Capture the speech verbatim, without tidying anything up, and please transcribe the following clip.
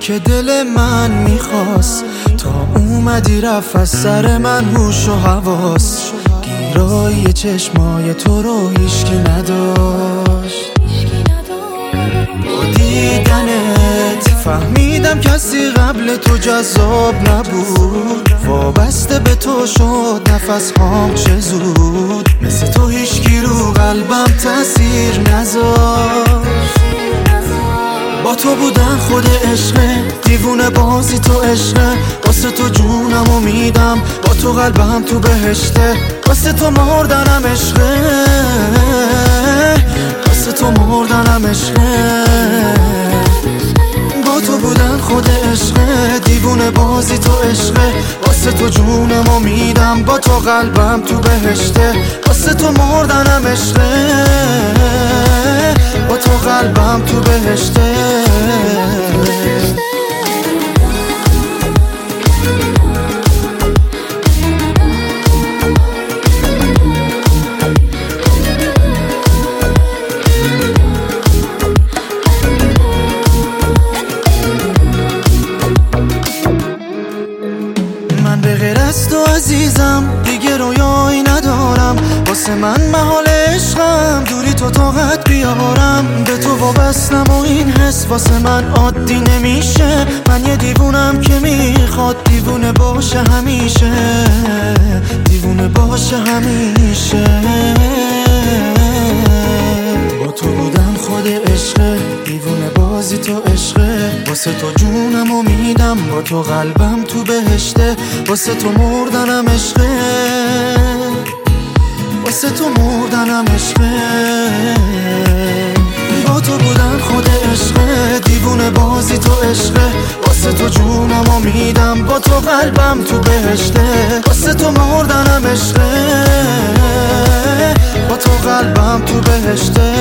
که دل من میخواست، تا اومدی رفت از سر من هوش و حواس. گیرای چشمای تو رو هیچکی نداشت. با دیدنت فهمیدم کسی قبل تو جذاب نبود. وابسته به تو شد نفس هام چه زود. مثل تو هیچکی رو قلبم تأثیر نذاشت. با تو بودن خود عشقه، دیوونه بازی تو عشقه. واسه تو جونم و میدم، با تو قلبم تو بهشته. واسه تو مردنم عشقه، واسه تو مردنم عشقه. با تو بودن خود عشقه، دیوونه بازی تو عشقه. واسه تو جونم و میدم، با تو قلبم تو بهشته. واسه تو مردنم عشقه، با تو قلبم تو بهشته. من به غیر از تو عزیزم دیگه رویایی ندارم. واسه من محال عشقم دوری تو طاقت بیارم. به تو وابستم و این حس واسه من عادی نمیشه. من یه دیوونم که میخواد دیوونه باشه همیشه، دیوونه باشه همیشه. با تو بودم خود عشقه، دیوونه بازی تو عشقه. واسه تو جونم و میدم، با تو قلبم تو بهشته. واسه تو مردنم عشقه، واسه تو مردنم عشقه. با تو بودن خود عشقه، دیوونه بازی تو عشقه. واسه تو جونم و میدم، با تو قلبم تو بهشته. واسه تو مردنم عشقه، با تو قلبم تو بهشته.